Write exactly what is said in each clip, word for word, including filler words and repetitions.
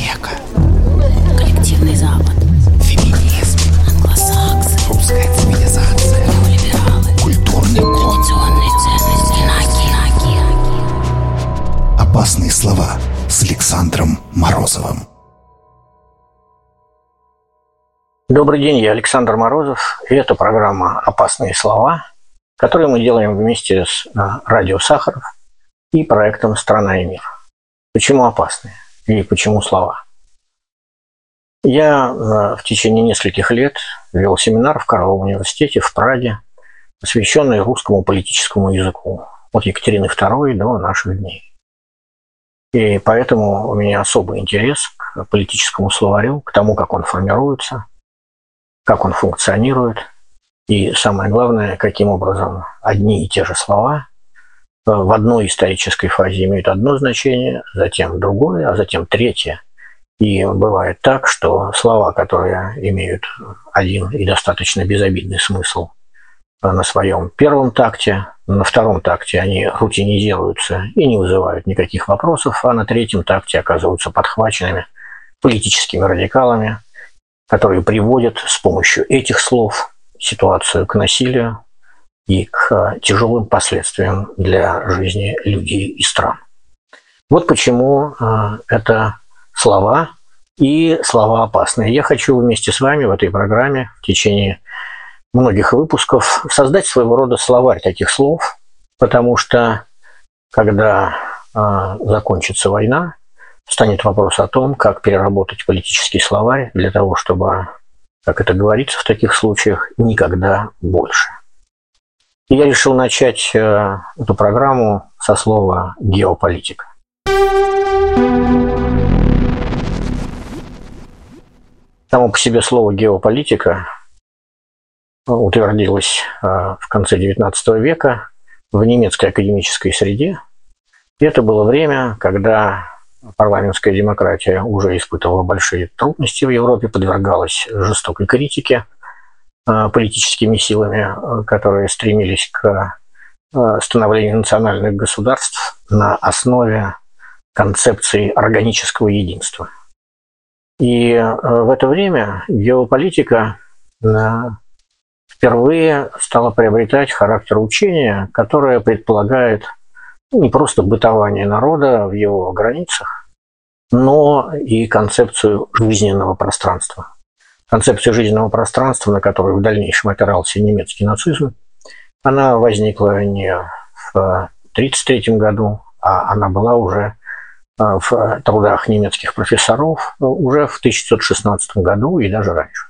Америка. Коллективный Запад. Феминизм. Англосаксы. Русская цивилизация. Неолибералы. Культурный код. Традиционные ценности. Инаки. Опасные слова с Александром Морозовым. Добрый день, я Александр Морозов, и это программа «Опасные слова», которую мы делаем вместе с радио «Сахаров» и проектом «Страна и мир». Почему опасные и почему слова? Я в течение нескольких лет вел семинар в Карловом университете в Праге, посвященный русскому политическому языку от Екатерины второй до наших дней. И поэтому у меня особый интерес к политическому словарю, к тому, как он формируется, как он функционирует, и самое главное, каким образом одни и те же слова в одной исторической фазе имеют одно значение, затем другое, а затем третье. И бывает так, что слова, которые имеют один и достаточно безобидный смысл на своем первом такте, на втором такте они рутинизируются и не вызывают никаких вопросов, а на третьем такте оказываются подхваченными политическими радикалами, которые приводят с помощью этих слов ситуацию к насилию и к тяжелым последствиям для жизни людей и стран. Вот почему э, это слова и слова опасные. Я хочу вместе с вами в этой программе в течение многих выпусков создать своего рода словарь таких слов, потому что когда э, закончится война, станет вопрос о том, как переработать политический словарь для того, чтобы, как это говорится в таких случаях, никогда больше. И я решил начать э, эту программу со слова «геополитика». Само по себе слово «геополитика» утвердилось э, в конце девятнадцатого века в немецкой академической среде. И это было время, когда парламентская демократия уже испытывала большие трудности в Европе, подвергалась жестокой критике э, политическими силами, которые стремились к э, становлению национальных государств на основе концепции органического единства. И э, в это время геополитика э, впервые стала приобретать характер учения, которое предполагает не просто бытование народа в его границах, но и концепцию жизненного пространства. Концепция жизненного пространства, на которую в дальнейшем опирался немецкий нацизм, она возникла не в тридцать третьем году, а она была уже в трудах немецких профессоров уже в тысяча девятьсот шестнадцатом году и даже раньше.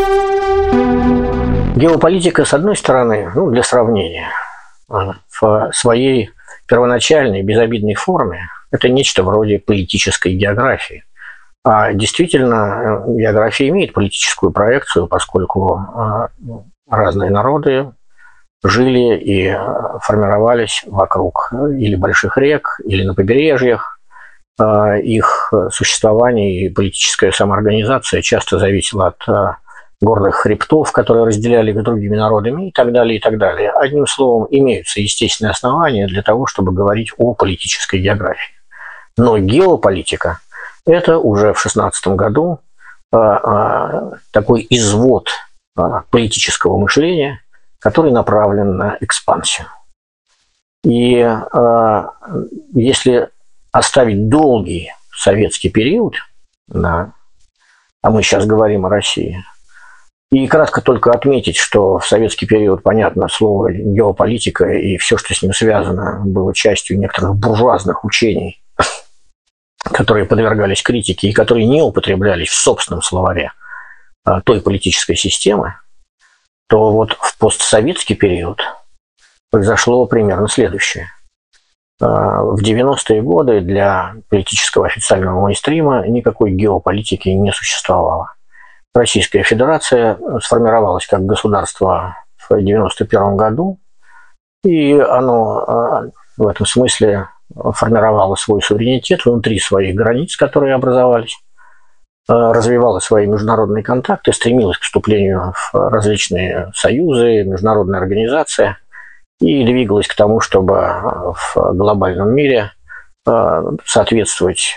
Геополитика, с одной стороны, ну, для сравнения, в своей первоначальной безобидной форме это нечто вроде политической географии. А действительно, география имеет политическую проекцию, поскольку разные народы жили и формировались вокруг или больших рек, или на побережьях. Их существование и политическая самоорганизация часто зависела от горных хребтов, которые разделяли их с другими народами и так далее, и так далее. Одним словом, имеются естественные основания для того, чтобы говорить о политической географии. Но геополитика – это уже в шестнадцатом году э, э, такой извод э, политического мышления, который направлен на экспансию. И э, если оставить долгий советский период, да, а мы сейчас говорим о России, и кратко только отметить, что в советский период, понятно, слово «геополитика» и все, что с ним связано, было частью некоторых буржуазных учений, которые подвергались критике и которые не употреблялись в собственном словаре той политической системы, то вот в постсоветский период произошло примерно следующее. В девяностые годы для политического официального мейнстрима никакой геополитики не существовало. Российская Федерация сформировалась как государство в девяносто первом году, и оно в этом смысле формировало свой суверенитет внутри своих границ, которые образовались, развивало свои международные контакты, стремилось к вступлению в различные союзы, международные организации и двигалось к тому, чтобы в глобальном мире соответствовать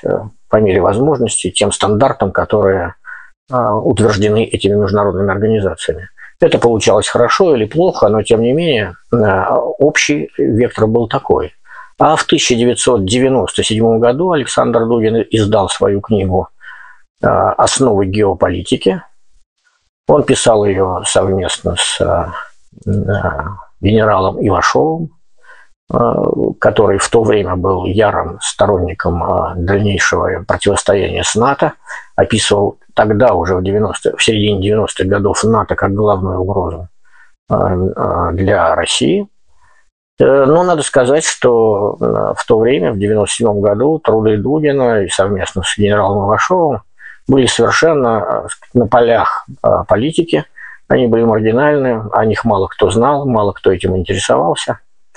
по мере возможности тем стандартам, которые утверждены этими международными организациями. Это получалось хорошо или плохо, но тем не менее общий вектор был такой. А в тысяча девятьсот девяносто седьмом году Александр Дугин издал свою книгу «Основы геополитики». Он писал ее совместно с генералом Ивашовым, который в то время был ярым сторонником дальнейшего противостояния с НАТО, описывал тогда уже в, девяностых, в середине девяностых годов НАТО как главную угрозу для России. Но надо сказать, что в то время, в девяносто седьмом году, труды Дугина и совместно с генералом Ивашовым были совершенно на полях политики. Они были маргинальны, о них мало кто знал, мало кто этим интересовался.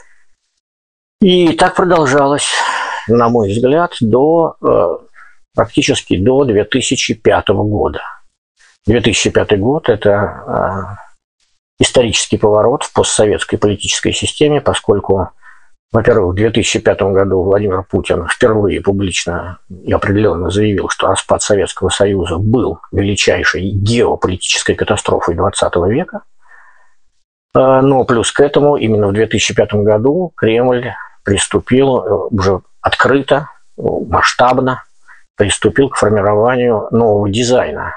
И так продолжалось, на мой взгляд, до, практически до две тысячи пятого года. две тысячи пятый год – это исторический поворот в постсоветской политической системе, поскольку, во-первых, в две тысячи пятом году Владимир Путин впервые публично и определенно заявил, что распад Советского Союза был величайшей геополитической катастрофой двадцатого века. Но плюс к этому именно в две тысячи пятом году Кремль приступил уже открыто, масштабно, приступил к формированию нового дизайна,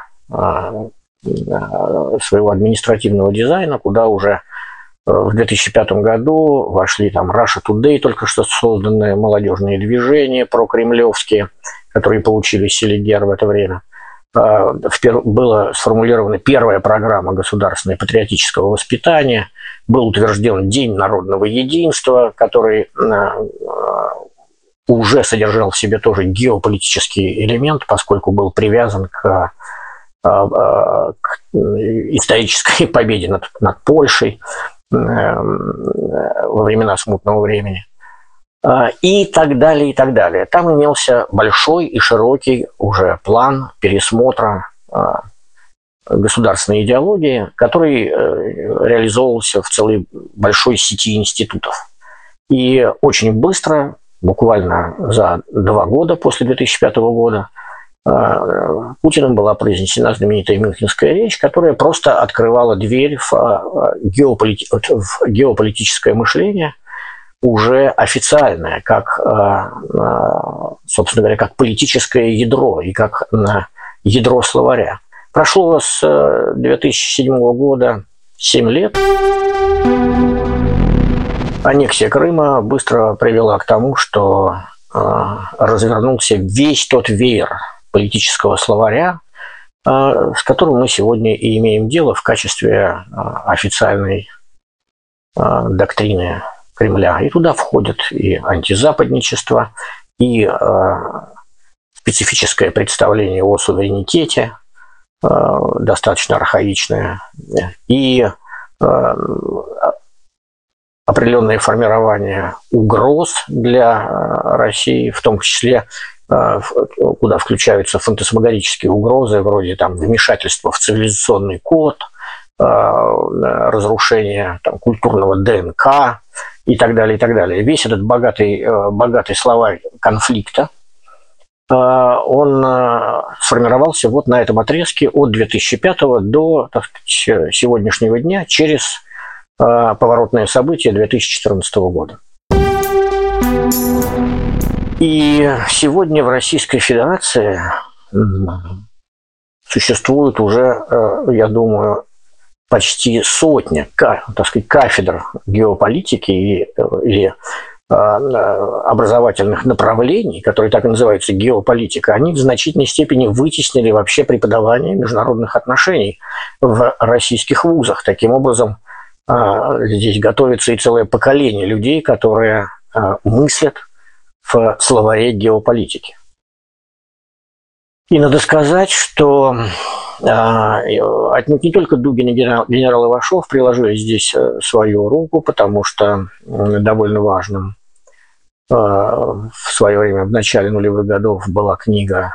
своего административного дизайна, куда уже в две тысячи пятом году вошли там Russia Today, только что созданные молодежные движения прокремлевские, которые получили Селигер в это время. Была сформулирована первая программа государственного патриотического воспитания, был утвержден День народного единства, который уже содержал в себе тоже геополитический элемент, поскольку был привязан к, к исторической победе над, над Польшей во времена смутного времени. И так далее, и так далее. Там имелся большой и широкий уже план пересмотра государственной идеологии, который реализовывался в целой большой сети институтов. И очень быстро, буквально за два года после две тысячи пятого года, Путиным была произнесена знаменитая Мюнхенская речь, которая просто открывала дверь в, геополити... в геополитическое мышление, уже официальное, как, собственно говоря, как политическое ядро и как ядро словаря. Прошло с две тысячи седьмого года семь лет. Аннексия Крыма быстро привела к тому, что развернулся весь тот веер политического словаря, с которым мы сегодня и имеем дело в качестве официальной доктрины Кремля. И туда входят и антизападничество, и специфическое представление о суверенитете, достаточно архаичное, и определенное формирование угроз для России, в том числе, куда включаются фантасмагорические угрозы, вроде там, вмешательства в цивилизационный код, разрушения там, культурного ДНК и так далее, и так далее. Весь этот богатый, богатый словарь конфликта, он сформировался вот на этом отрезке от две тысячи пятого до, так сказать, сегодняшнего дня через поворотные события две тысячи четырнадцатого года. И сегодня в Российской Федерации существует уже, я думаю, почти сотня, так сказать, кафедр геополитики или образовательных направлений, которые так и называются геополитика. Они в значительной степени вытеснили вообще преподавание международных отношений в российских вузах. Таким образом, здесь готовится и целое поколение людей, которые мыслят в словаре геополитики. И надо сказать, что отнюдь не только Дугин и генерал, генерал Ивашов приложили здесь свою руку, потому что довольно важным в свое время, в начале нулевых годов, была книга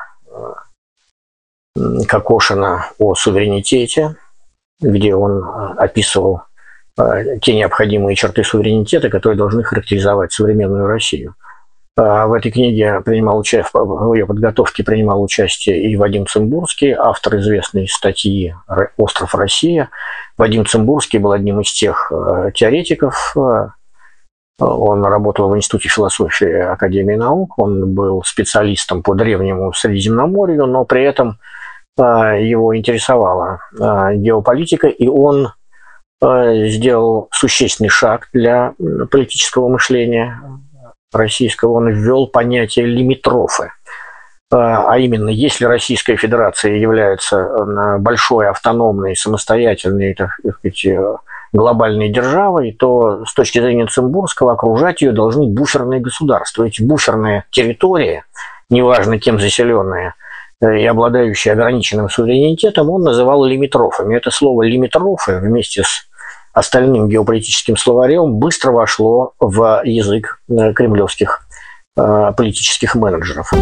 Кокошина о суверенитете, где он описывал те необходимые черты суверенитета, которые должны характеризовать современную Россию. В этой книге принимал участие, в ее подготовке принимал участие и Вадим Цимбурский, автор известной статьи «Остров Россия». Вадим Цимбурский был одним из тех теоретиков. Он работал в Институте философии Академии наук, он был специалистом по Древнему Средиземноморью, но при этом его интересовала геополитика, и он сделал существенный шаг для политического мышления российского. Он ввел понятие лимитрофы. А именно, если Российская Федерация является большой, автономной, самостоятельной, так сказать, глобальной державой, то с точки зрения Цимбурского окружать ее должны буферные государства. Эти буферные территории, неважно кем заселенные и обладающие ограниченным суверенитетом, он называл лимитрофами. Это слово лимитрофы вместе с остальным геополитическим словарем быстро вошло в язык кремлевских э, политических менеджеров.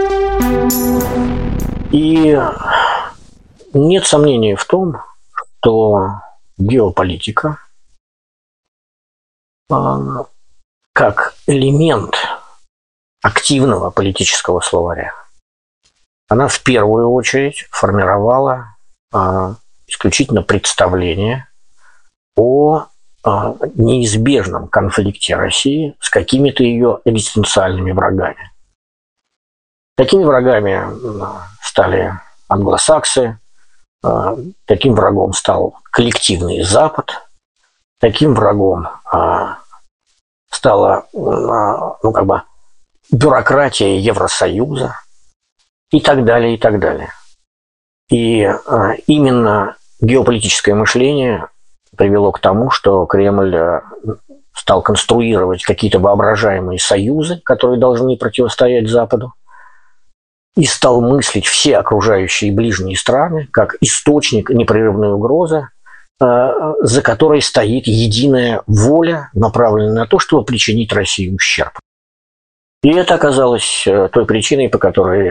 И нет сомнений в том, что геополитика э, как элемент активного политического словаря, она в первую очередь формировала э, исключительно представление о неизбежном конфликте России с какими-то ее экзистенциальными врагами. Такими врагами стали англосаксы, таким врагом стал коллективный Запад, таким врагом стала, ну, как бы, бюрократия Евросоюза и так далее, и так далее. И именно геополитическое мышление привело к тому, что Кремль стал конструировать какие-то воображаемые союзы, которые должны противостоять Западу, и стал мыслить все окружающие ближние страны как источник непрерывной угрозы, за которой стоит единая воля, направленная на то, чтобы причинить России ущерб. И это оказалось той причиной, по которой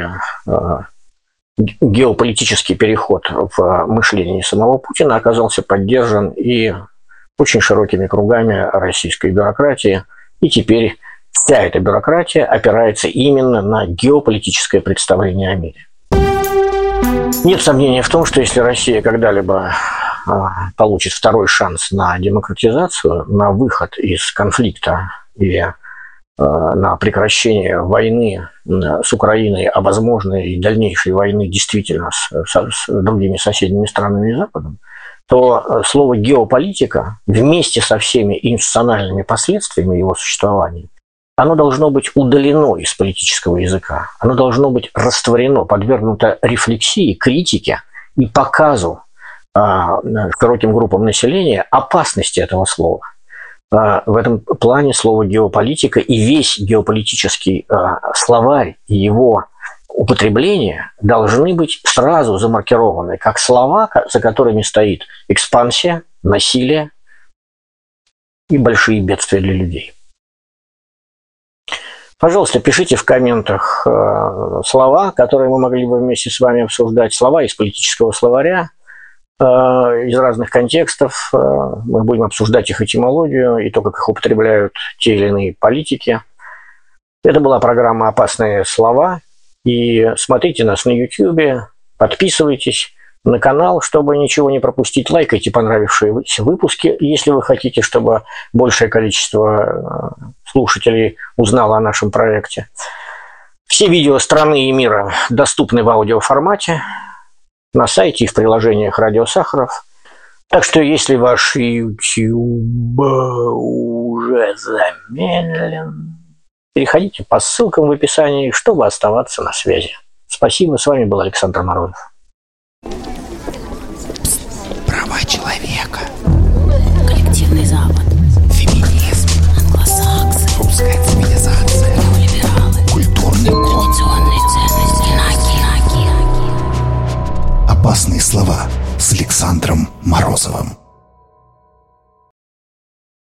геополитический переход в мышлении самого Путина оказался поддержан и очень широкими кругами российской бюрократии. И теперь вся эта бюрократия опирается именно на геополитическое представление о мире. Нет сомнения в том, что если Россия когда-либо получит второй шанс на демократизацию, на выход из конфликта и на прекращение войны с Украиной, а возможно и дальнейшей войны действительно с, с, с другими соседними странами и Западом, то слово «геополитика» вместе со всеми институциональными последствиями его существования, оно должно быть удалено из политического языка, оно должно быть растворено, подвергнуто рефлексии, критике и показу э, широким группам населения опасности этого слова. В этом плане слово «геополитика» и весь геополитический словарь и его употребление должны быть сразу замаркированы как слова, за которыми стоит экспансия, насилие и большие бедствия для людей. Пожалуйста, пишите в комментах слова, которые мы могли бы вместе с вами обсуждать, слова из политического словаря, из разных контекстов. Мы будем обсуждать их этимологию и то, как их употребляют те или иные политики. Это была программа «Опасные слова». И смотрите нас на YouTube, подписывайтесь на канал, чтобы ничего не пропустить. Лайкайте понравившиеся выпуски, если вы хотите, чтобы большее количество слушателей узнало о нашем проекте. Все видео страны и мира доступны в аудиоформате на сайте и в приложениях «Радио Сахаров». Так что, если ваш YouTube уже замедлен, переходите по ссылкам в описании, чтобы оставаться на связи. Спасибо, с вами был Александр Морозов. Права человека. Коллективный Запад. Феминизм. Англосаксы. Русская цивилизация. Неолибералы. Культурный код. Традиционные ценности. Инаки. Опасные слова с Александром Морозовым.